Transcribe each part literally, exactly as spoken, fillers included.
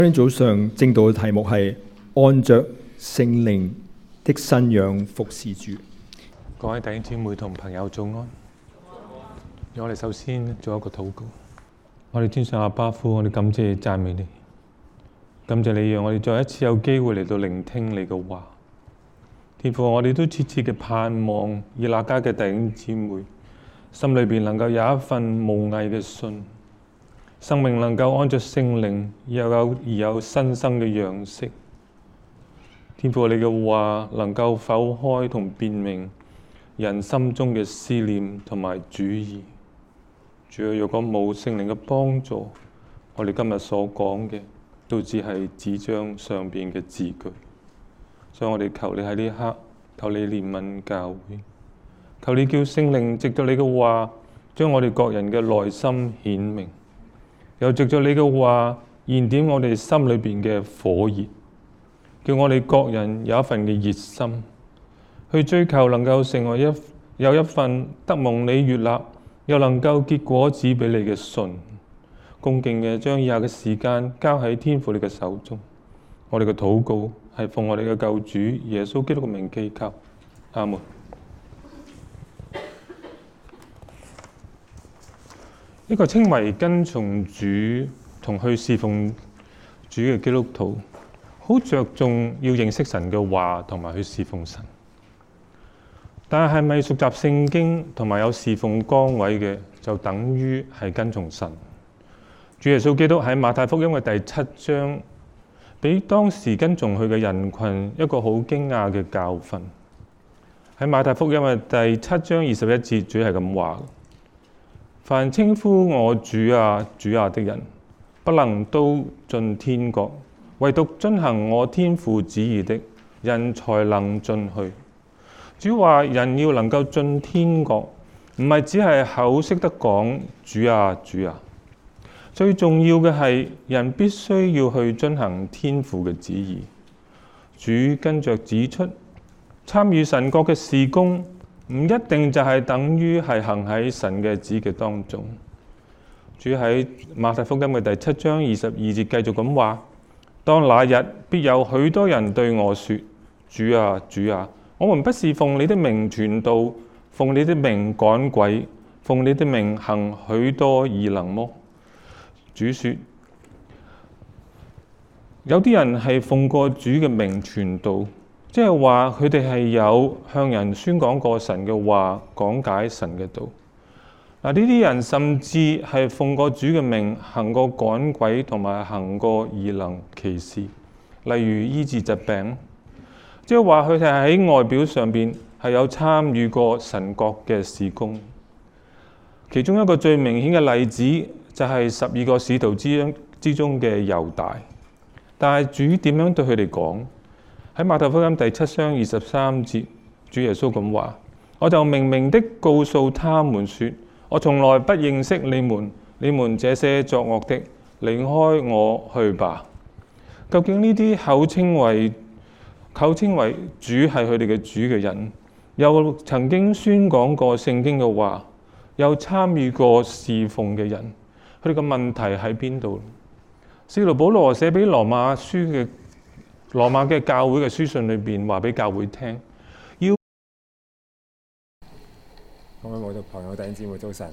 今天早上正道嘅題目係按着聖靈的新樣服侍主。 各位弟兄姊妹同朋友早安。我哋首先做一個禱告。我哋天上阿爸父，我哋感謝讚美你，感謝你讓我哋再一次有機會嚟到聆聽你嘅話。天父，我哋都切切嘅盼望以那家嘅弟兄姊妹心裏邊能夠有一份無偽嘅信，生命能夠按着聖靈又有而有新生嘅樣式。天父，你嘅話能夠剖開同辨明人心中嘅思念同埋主意。主要若果冇聖靈嘅幫助，我哋今日所講嘅都只係紙張上邊嘅字句。所以我哋求你喺呢一刻，求你憐憫教會，求你叫聖靈藉着你嘅話，將我哋各人嘅內心顯明，又藉着你嘅話燃點我哋心裏邊嘅火熱，叫我哋各人有一份嘅熱心，去追求能夠成為一有一份得蒙你悅納，又能夠結果子俾你嘅信。恭敬嘅將以下嘅時間交喺天父你嘅手中。我哋嘅禱告係奉我哋嘅救主耶穌基督嘅名祈求，阿門。呢個稱為跟從主同去侍奉主嘅基督徒，好着重要認識神嘅話同埋去侍奉神。但係係咪熟習聖經同埋有侍奉崗位嘅，就等於係跟從神？主耶穌基督喺馬太福音嘅第七章，俾當時跟從佢嘅人群一個好驚訝嘅教訓。喺馬太福音嘅第七章二十一節，主係咁話：凡稱呼我主啊主啊的人，不能都進天國，唯獨遵行我天父旨意的人才能進去。主話人要能夠進天國，唔係只係口識得講主啊主啊。最重要嘅係，人必須要去遵行天父嘅旨意。主跟着指出，參與神國嘅事工，唔一定就係等於係行喺神嘅旨意當中。主喺馬太福音嘅第七章二十二節繼續咁話：當那日必有許多人對我說：主啊主啊，我們不是奉你的名傳道，奉你的名趕鬼，奉你的名行許多異能麼？主說，有啲人係奉過主嘅名傳道，即係話佢哋係有向人宣講過神嘅話，講解神嘅道。嗱，呢啲人甚至係奉過主嘅名行過趕鬼同埋行過異能奇事，例如醫治疾病。即係話佢哋喺外表上邊係有參與過神國嘅事工。其中一個最明顯嘅例子就係十二個使徒之中之中嘅猶大。但係主點樣對佢哋講？喺馬太福音第七章二十三節，主耶穌咁話：我就明明的告訴他們說，我從來不認識你們，你們這些作惡的，離開我去吧。究竟呢啲口稱為口稱為主係佢哋嘅主嘅人，又曾經宣講過聖經嘅話，又參與過侍奉嘅人，佢哋嘅問題喺邊度？使徒保羅寫俾羅馬書嘅羅馬嘅教會嘅書信裏邊話俾教會聽，要各位慕道朋友弟兄姊妹早晨。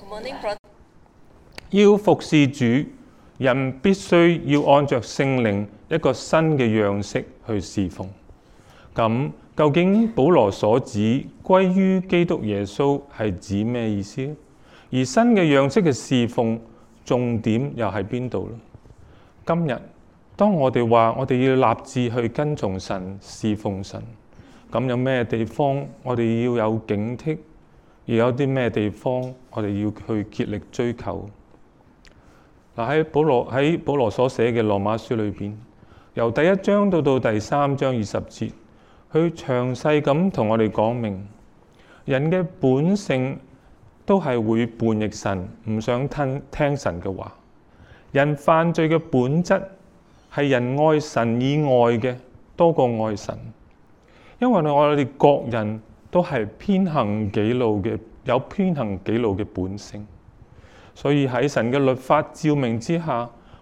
要服侍主，人必須要按着聖靈一個新嘅樣式去侍奉。咁究竟保羅所指歸於基督耶穌係指咩意思？而新嘅樣式嘅侍奉重點又喺邊度呢？今日當我哋話我哋要立志去跟從神、侍奉神，咁有咩地方我哋要有警惕，而有啲咩地方我哋要去竭力追求？嗱，喺保羅喺保羅所寫嘅羅馬書裏邊，由第一章到到第三章二十節，佢詳細咁同我哋講明，人嘅本性都係會叛逆神，唔想聽聽神嘅話。人犯罪嘅本質係人愛神以外嘅多過愛神，因為我哋各人都係偏行己路嘅，有偏行己路嘅本性。所以喺神嘅律法照明之下，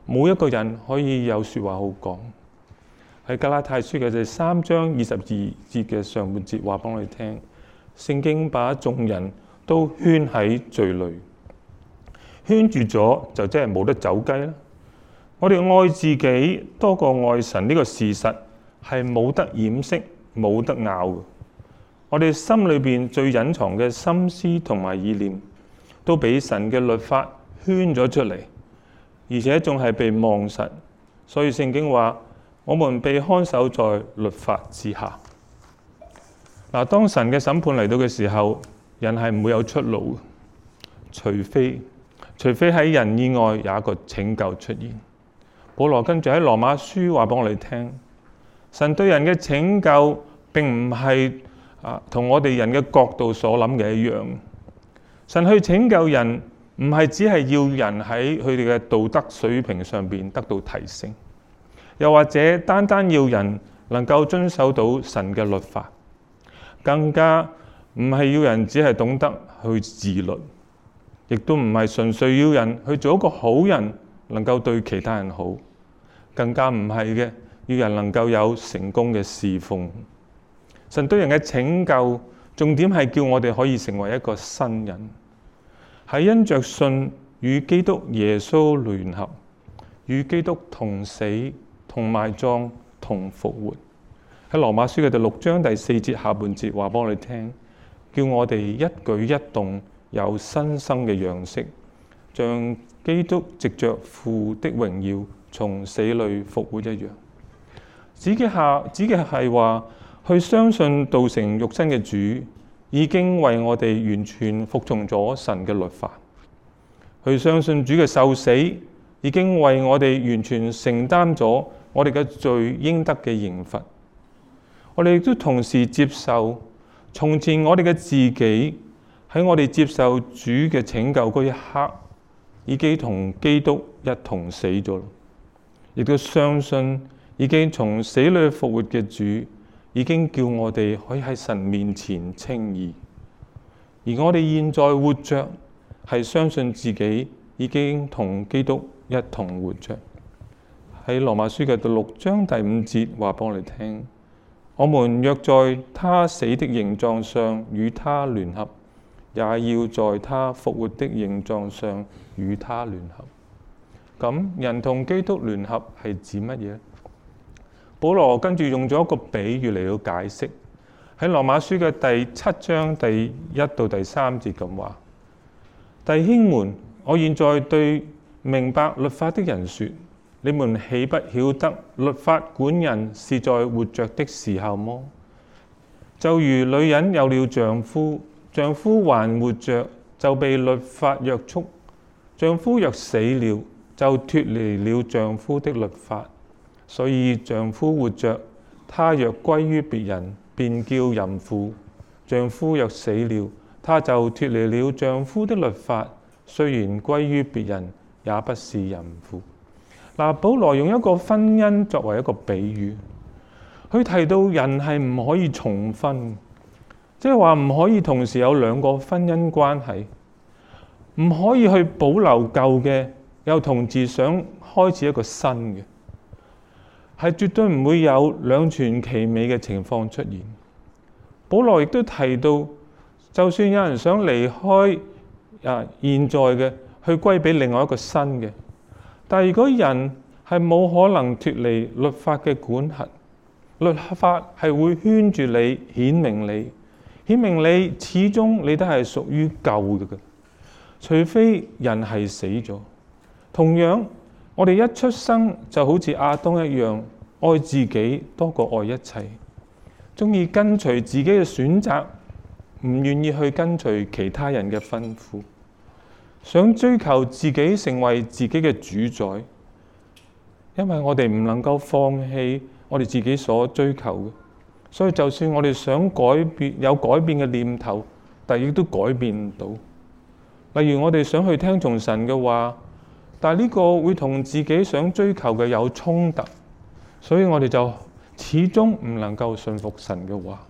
冇一個人可以有説話好講。喺加拉太書嘅第三章二十二節嘅上半節話俾我哋聽，聖經把眾人都圈喺罪裏，圈住咗就即係冇得走雞啦。我哋愛自己多過愛神呢個事實係冇得掩飾、冇得拗嘅。我哋心裏邊最隱藏嘅心思同埋意念，都俾神嘅律法圈咗出嚟，而且仲係被望實。所以聖經話：我們被看守在律法之下。嗱，當神嘅審判嚟到嘅時候，人係唔會有出路嘅，除非除非喺人以外有一個拯救出現。保羅跟住喺羅馬書話俾我哋聽，神對人嘅拯救並唔係啊同我哋人嘅角度所諗嘅一樣。神去拯救人，唔係只係要人喺佢哋嘅道德水平上邊得到提升，又或者單單要人能夠遵守到神嘅律法，更加唔係要人只係懂得去自律，亦都唔係純粹要人去做一個好人，能夠對其他人好，更加唔係嘅，要人能夠有成功嘅侍奉。神對人嘅拯救，重點係叫我哋可以成為一個新人，係因着信與基督耶穌聯合，與基督同死、同埋葬、同復活。喺羅馬書嘅第六章第四節下半節話俾我哋聽，叫我哋一舉一動有新生嘅樣式，像基督藉着父的榮耀從死裏復活一樣。指嘅下指嘅係話，去相信道成肉身嘅主已經為我哋完全服從咗神嘅律法，去相信主嘅受死已經為我哋完全承擔咗我哋嘅罪應得嘅刑罰。我哋亦都同時接受，從前我哋嘅自己喺我哋接受主嘅拯救嗰一刻，已經同基督一同死咗，亦都相信已經從死裏復活嘅主，已經叫我哋可以喺神面前稱義。而我哋現在活着，係相信自己已經同基督一同活着。喺羅馬書嘅第六章第五節話俾我哋聽，我們若在他死的形狀上與他聯合，也要在他復活的形狀上與他聯合。咁人同基督聯合係指乜嘢？保羅跟住用咗一個比喻嚟到解釋，喺羅馬書嘅第七章第一到第三節咁話：弟兄們，我現在對明白律法的人說，你們豈不曉得律法管人是在活着的時候麼？就如女人有了丈夫，丈夫還活着，就被律法約束；丈夫若死了，就脫離了丈夫的律法。所以丈夫活着，他若歸於別人，便叫淫婦；丈夫若死了，他就脫離了丈夫的律法，雖然歸於別人，也不是淫婦。嗱，保羅用一個婚姻作為一個比喻，佢提到人係唔可以重婚，即係話唔可以同時有兩個婚姻關係，唔可以去保留舊嘅，又同時想開始一個新嘅，係絕對唔會有兩全其美嘅情況出現。保羅亦都提到，就算有人想離開啊現在嘅，去歸俾另外一個新嘅，但係如果人係冇可能脫離律法嘅管轄，律法係會圈住你，顯明你，顯明你始終你都係屬於舊嘅，除非人係死咗。同樣，我哋一出生就好似亞當一樣，愛自己多過愛一切，鍾意跟隨自己嘅選擇，唔願意去跟隨其他人嘅吩咐，想追求自己成為自己嘅主宰。因為我哋唔能夠放棄我哋自己所追求嘅，所以就算我哋想改變，有改變嘅念頭，但亦都改變唔到。例如我哋想去聽從神嘅話，但係呢個會同自己想追求嘅有衝突，所以我哋就始終唔能夠信服神嘅話。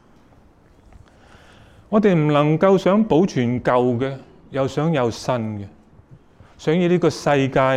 我哋唔能夠想保存舊嘅，又想有新嘅，想以呢個世界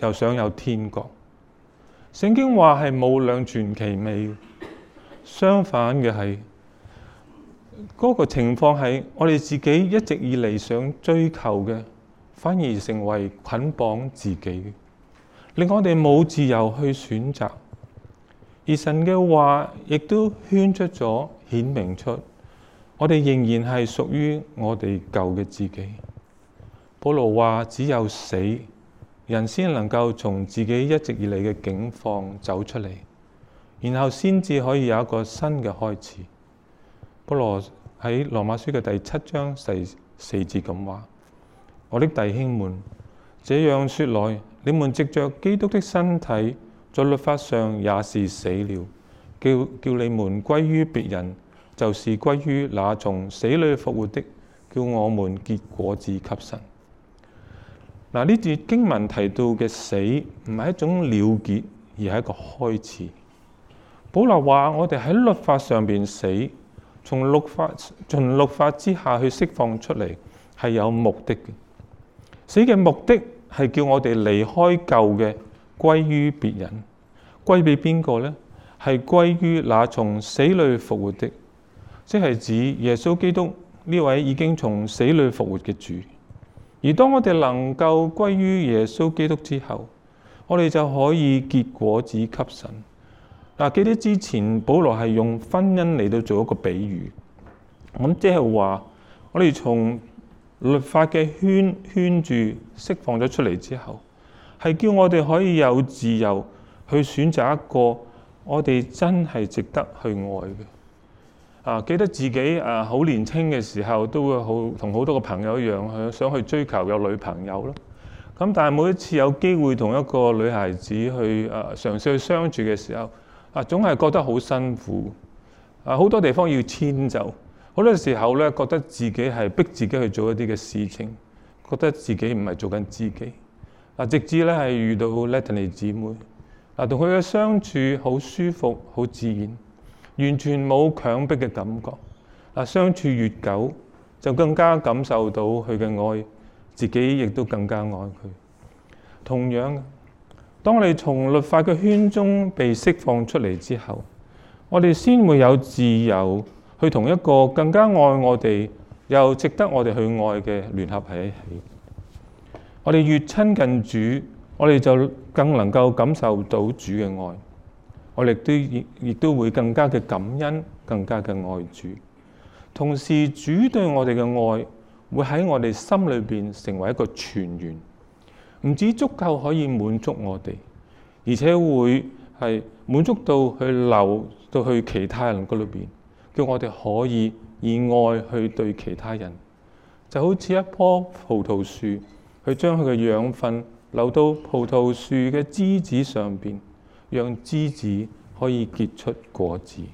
又想有天國。聖經話係無兩全其美，相反嘅係嗰個情況係我哋自己一直以嚟想追求嘅，反而成為捆綁自己，令我哋冇自由去選擇。而神嘅話亦都圈出咗、顯明出，我哋仍然係屬於我哋舊嘅自己。保羅話：只有死，人先能夠從自己一直以嚟嘅境況走出嚟，然後先至可以有一個新嘅開始。保羅喺羅馬書嘅第七章第四節咁話：我的弟兄們，這樣說來，你們藉着基督的身體，在律法上也是死了，叫叫你們歸於別人，就是歸於那從死裏復活的，叫我們結果子給神。嗱，呢段經文提到嘅死唔係一種了結，而係一個開始。保羅話：我哋喺律法上邊死，從律法從律法之下去釋放出嚟，係有目的嘅。死嘅目的係叫我哋離開舊嘅，歸於別人。歸俾邊個呢？係歸於那從死裏復活的，即係指耶穌基督呢位已經從死裏復活嘅主。而當我哋能夠歸於耶穌基督之後，我哋就可以結果子給神。嗱，記得之前保羅係用婚姻嚟到做一個比喻，咁即係話我哋從律法嘅圈圈住釋放咗出嚟之後，係叫我哋可以有自由去選擇一個我哋真係值得去愛嘅。啊，記得自己啊好年輕嘅時候，都會好同好多個朋友一樣，想去追求有女朋友咯。咁但係每一次有機會同一個女孩子去啊嘗試去相處嘅時候，啊總係覺得好辛苦。啊好多地方要遷就，好多時候咧覺得自己係逼自己去做一啲嘅事情，覺得自己唔係做緊自己。啊直至咧係遇到 Letany 姊妹，啊同佢嘅相處好舒服、好自然。完全冇強迫嘅感覺，嗱相處越久，就更加感受到佢嘅愛，自己亦都更加愛佢。同樣，當我哋從律法嘅圈中被釋放出嚟之後，我哋先會有自由去同一個更加愛我哋又值得我哋去愛嘅聯合喺一起。我哋越親近主，我哋就更能夠感受到主嘅愛。我哋都亦亦都會更加嘅感恩，更加嘅愛主。同時，主對我哋嘅愛會喺我哋心裏邊成為一個泉源，唔止足夠可以滿足我哋，而且會係滿足到去流到去其他人嗰裏邊，叫我哋可以以愛去對其他人，就好似一棵葡萄樹，去將佢嘅養分流到葡萄樹嘅枝子上邊。讓枝子可以結出果子。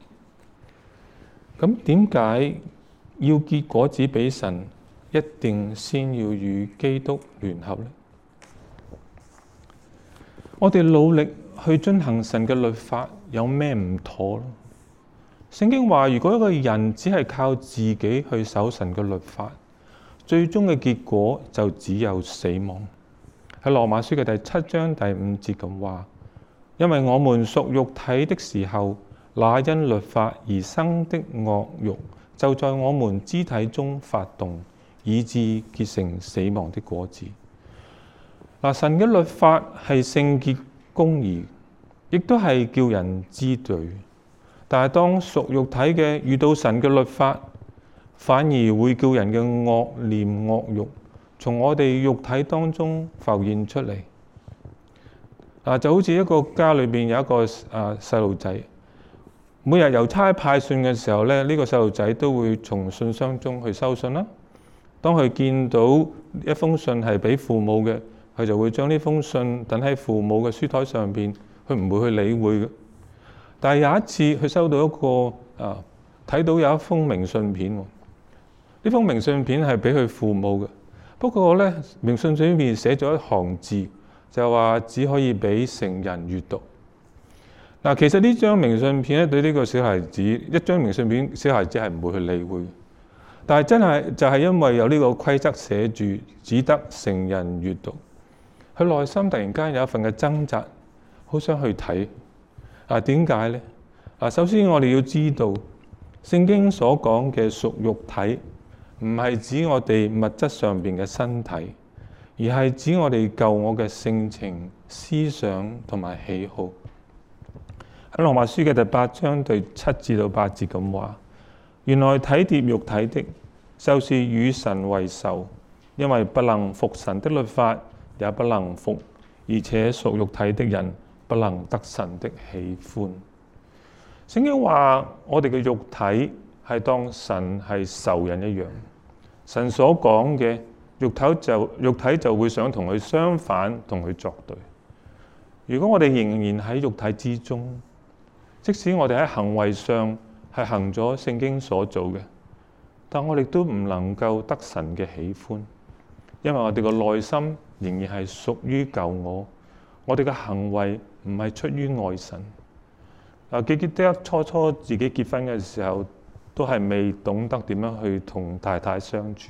咁點解要結果子俾神，一定先要與基督聯合呢？我哋努力去遵行神嘅律法，有咩唔妥？聖經話，如果一個人只係靠自己去守神嘅律法，最終嘅結果就只有死亡。喺羅馬書嘅第七章第五節咁話。因為我們屬肉體的時候，那因律法而生的惡慾就在我們肢體中發動，以致結成死亡的果子。嗱，神嘅律法係聖潔公義，亦都係叫人知罪。但係當屬肉體嘅遇到神嘅律法，反而會叫人嘅惡念惡慾從我哋肉體當中浮現出嚟。啊，就好似一個家裏邊有一個啊細路仔，每日郵差派信嘅時候咧，呢個細路仔都會從信箱中去收信啦。當佢見到一封信係俾父母嘅，佢就會將呢封信等喺父母嘅書台上邊，佢唔會去理會嘅。但係有一次，佢收到一個啊睇到有一封明信片喎，呢封明信片係俾佢父母嘅，不過咧明信片裏面寫咗一行字。就話只可以俾成人閱讀。嗱，其實呢張明信片咧，對呢個小孩子一張明信片，小孩子係唔會去理會。但係真係就係因為有呢個規則寫住，只得成人閱讀， 佢內心突然間有一份嘅掙扎，好想去睇。啊，點解呢？啊，首先我哋要知道，聖經所講嘅屬肉體，唔係指我哋物質上邊嘅身體，而係指我哋舊我嘅性情、思想同埋喜好。喺羅馬書嘅第八章第七至到八節咁話：原來體貼肉體的，就是與神為仇，因為不能服神的律法，也不能服，而且屬肉體的人不能得神的喜歡。聖經話我哋嘅肉體係當神係仇人一樣，神所講嘅肉體就肉體就會想同佢相反，同佢作對。如果我哋仍然喺肉體之中，即使我哋喺行為上係行咗聖經所做嘅，但我哋都唔能夠得神嘅喜歡，因為我哋個內心仍然係屬於舊我，我哋嘅行為唔係出於愛神。啊，記記得初初自己結婚嘅時候，都係未懂得點樣去同太太相處。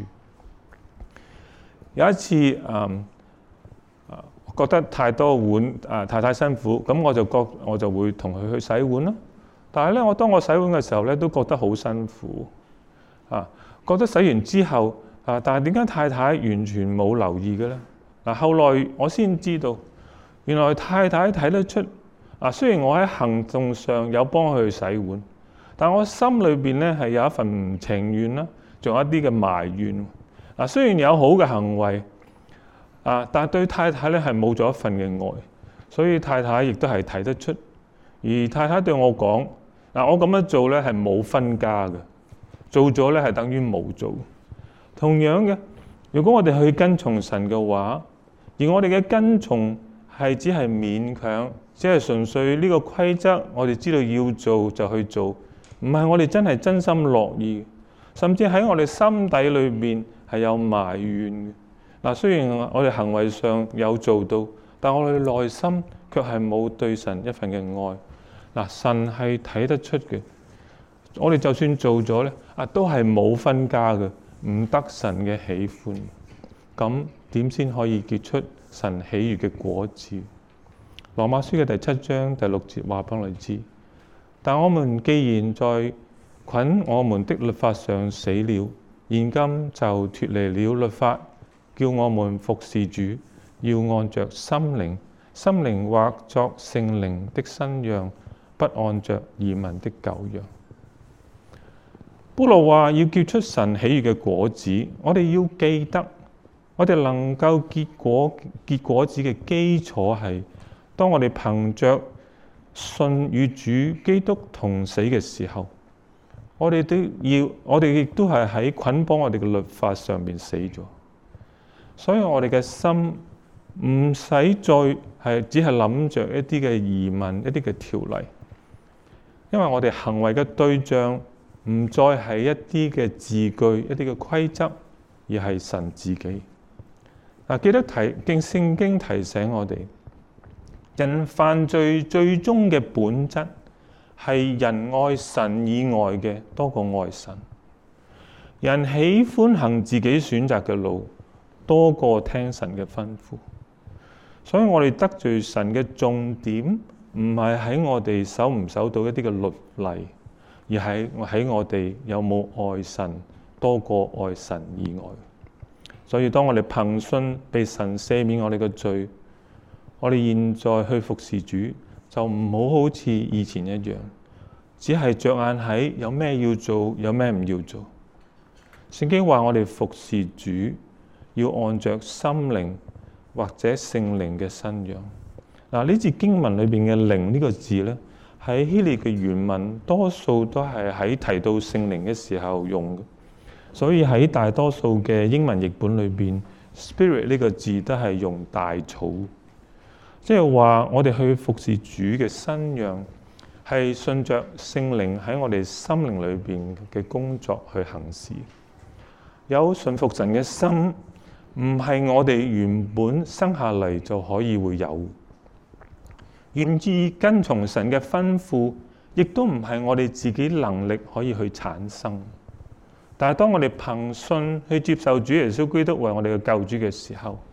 有一次，嗯，啊，覺得太多碗，啊，太太辛苦，咁我就覺我就會同佢去洗碗咯。但係咧，我當我洗碗嘅時候咧，都覺得好辛苦，啊，覺得洗完之後，啊，但係點解太太完全冇留意嘅咧？嗱，後來我先知道，原來太太睇得出。啊，雖然我喺行動上有幫佢去洗碗，但我心裏邊咧係有一份唔情願啦，仲有一啲嘅埋怨。啊，雖然有好嘅行為，啊，但係對太太咧係冇咗一份嘅愛，所以太太亦都係睇得出。而太太對我講：嗱，我咁樣做咧係冇分家嘅，做咗咧係等於冇做。同樣嘅，如果我哋去跟從神嘅話，而我哋嘅跟從係只係勉強，只係純粹呢個規則，我哋知道要做就去做，唔係我哋真係真心樂意，甚至喺我哋心底裏面係有埋怨嘅。嗱，雖然我哋行為上有做到，但我哋內心卻係冇對神一份嘅愛。嗱，神係睇得出嘅，我哋就算做咗咧，啊都係冇分家嘅，唔得神嘅喜歡。咁點先可以結出神喜悅嘅果子？羅馬書嘅第七章第六節話俾我哋知，但我們既然在捆我們的律法上死了，現今就脫離了律法，叫我們服侍主，要按着心靈，心靈或作聖靈的新樣，不按着儀文的舊樣。保羅話要結出神喜悅嘅果子，我哋要記得，我哋能夠結果結果子嘅基礎係，當我哋憑着信與主基督同死嘅時候，我哋都要，我哋亦都係喺捆綁我哋嘅律法上面死咗。所以我哋嘅心唔使再係只係諗着一啲嘅儀文、一啲嘅條例，因為我哋行為嘅對象唔再係一啲嘅字句、一啲嘅規則，而係神自己。嗱，記得提經聖經提醒我哋，人犯罪最終嘅本質係人愛神以外嘅多過愛神，人喜歡行自己選擇嘅路多過聽神嘅吩咐。所以我哋得罪神嘅重點唔係喺我哋守唔守到一啲嘅律例，而係喺我哋有冇愛神多過愛神以外。所以當我哋憑信被神赦免我哋嘅罪，我哋現在去服侍主，就唔好好似以前一樣，只係着眼喺有咩要做，有咩唔要做。聖經話我哋服侍主要按着心靈或者聖靈嘅新樣。嗱，呢節經文裏邊嘅靈呢個字咧，喺希臘嘅原文多數都係喺提到聖靈嘅時候用嘅。所以喺大多數嘅英文譯本裏邊 ，spirit 呢個字都係用大草，即係話我哋去服侍主嘅新樣，係順着聖靈喺我哋心靈裏邊嘅工作去行事。有順服神嘅心，唔係我哋原本生下嚟就可以會有。願意跟從神嘅吩咐，亦都唔係我哋自己能力可以去產生。但係當我哋憑信去接受主耶穌基督為我哋嘅救主嘅時候，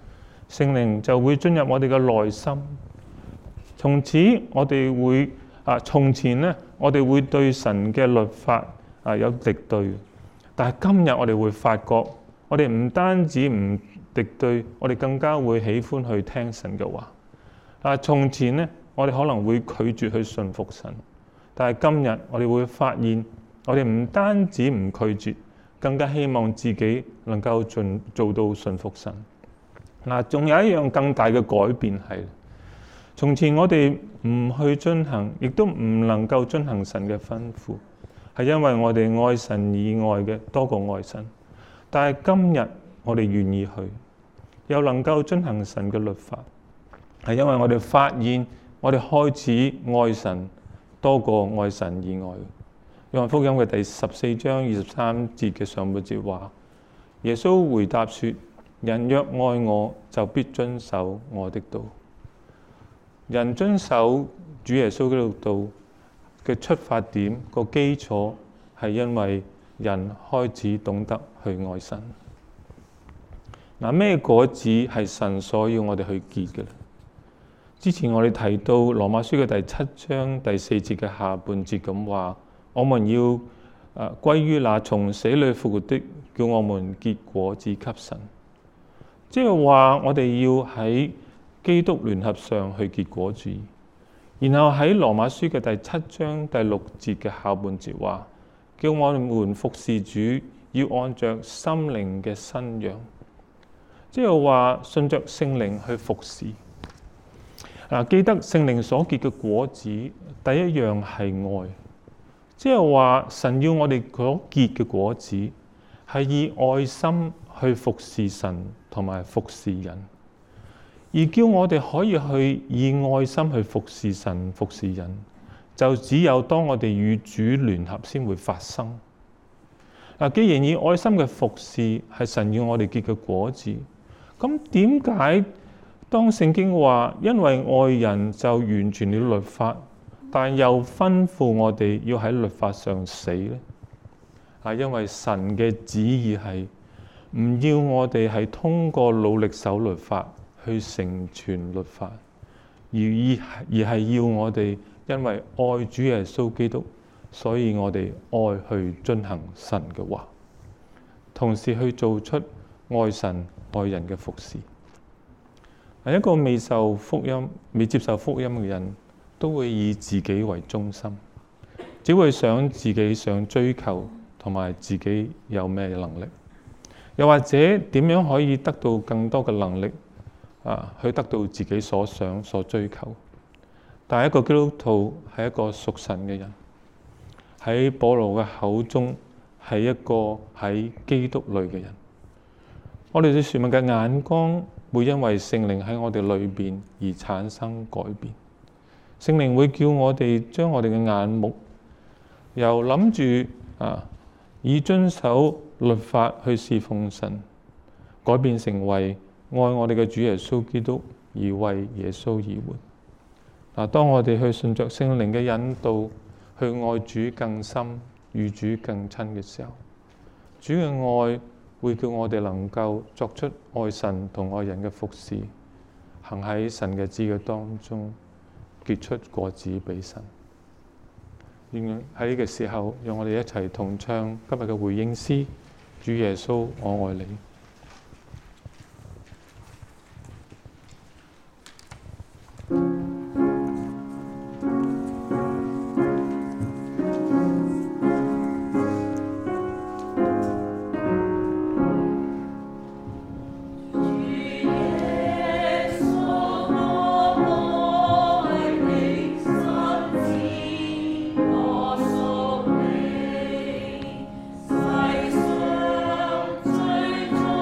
聖靈就會進入我哋嘅內心。從此我哋會啊，從前呢，我哋會對神嘅律法啊有敵對，但係今日我哋會發覺，我哋唔單止唔敵對，我哋更加會喜歡去聽神嘅話。啊，從前呢，我哋可能會拒絕去順服神，但係今日我哋會發現，我哋唔單止唔拒絕，更加希望自己能夠盡做到順服神。嗱，仲有一樣更大嘅改變係，從前我哋唔去遵行，亦都唔能夠遵行神嘅吩咐，係因為我哋愛神以外嘅多過愛神。但係今日我哋願意去，又能夠遵行神嘅律法，係因為我哋發現我哋開始愛神多過愛神以外。約翰福音嘅第十四章二十三節嘅上半節話：耶穌回答說，人若愛我，就必遵守我的道。人遵守主耶穌基督道嘅出發點個基礎係因為人開始懂得去愛神。嗱，咩果子係神所要我哋去結嘅咧？之前我哋提到羅馬書嘅第七章第四節嘅下半節咁話，我們要誒歸於那從死裏復活的，叫我們結果子給神。即係話我哋要喺基督聯合上去結果子。然後喺羅馬書嘅第七章第六節嘅下半節話，叫我們服侍主，要按着心靈嘅新樣。即係話順着聖靈去服侍。嗱，記得聖靈所結嘅果子，第一樣係愛。即係話神要我哋所結嘅果子，係以愛心去服侍神同埋服侍人，而叫我哋可以去以愛心去服侍神服侍人，就只有當我哋與主聯合先會發生。嗱，既然以愛心嘅服侍係神要我哋結嘅果子，咁點解當聖經話因為愛人就完全了律法，但又吩咐我哋要喺律法上死呢？啊，因為神嘅旨意係唔要我哋係通過努力守律法去成全律法，而而係要我哋因為愛主耶穌基督，所以我哋愛去遵行神嘅話，同時去做出愛神愛人嘅服侍。一個未受福音、未接受福音嘅人，都會以自己為中心，只會想自己想追求同埋自己有咩能力，又或者點樣可以得到更多嘅能力啊，去得到自己所想所追求。但係一個基督徒係一個屬神嘅人，喺保羅嘅口中係一個喺基督裏嘅人。我哋對事物嘅眼光會因為聖靈喺我哋裏邊而產生改變。聖靈會叫我哋將我哋嘅眼目由諗住啊以遵守律法去侍奉神，改變成為愛我哋嘅主耶穌基督而為耶穌而活。嗱，當我哋去順着聖靈嘅引導去愛主更深、與主更親嘅時候，主嘅愛會叫我哋能夠作出愛神同愛人嘅服侍，行喺神嘅旨意當中，結出果子俾神。喺呢個時候，讓我哋一齊同唱今日嘅回應詩：主耶穌，我愛你。 世上最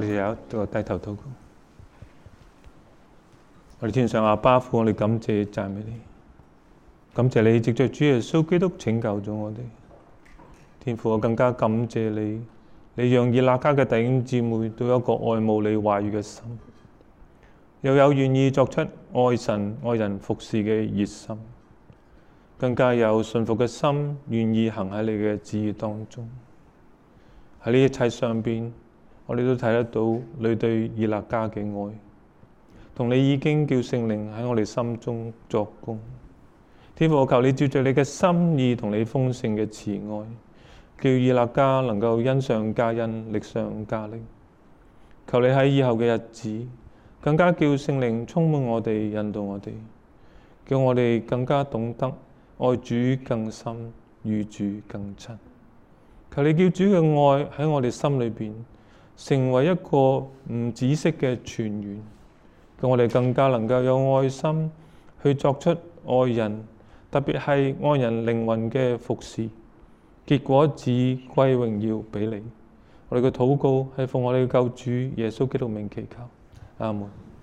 哋有一個低頭禱告。我哋天上阿爸父，我哋感謝讚美你，感謝你藉着主耶穌基督拯救咗我哋。天父，我更加感謝你，你讓以勒家嘅弟兄姊妹都有一個愛慕你話語嘅心，又有願意作出愛神愛人服侍嘅熱心，更加有信服嘅心，願意行喺你嘅旨意當中。喺呢一切上邊，我哋都睇得到你對以勒家嘅愛，同你已經叫聖靈喺我哋心中作工。天父，我求你照着你嘅心意同你豐盛嘅慈愛，叫以勒家能夠恩上加恩，力上加力。求你喺以後嘅日子，更加叫聖靈充滿我哋，引導我哋，叫我哋更加懂得愛主更深，與主更親。求你叫主嘅愛喺我哋心裏邊成為一個唔止息嘅泉源，叫我哋更加能夠有愛心去作出愛人，特別係愛人靈魂嘅服侍，結果只歸榮耀俾你。我哋嘅禱告係奉我哋嘅救主耶穌基督名祈求，阿門。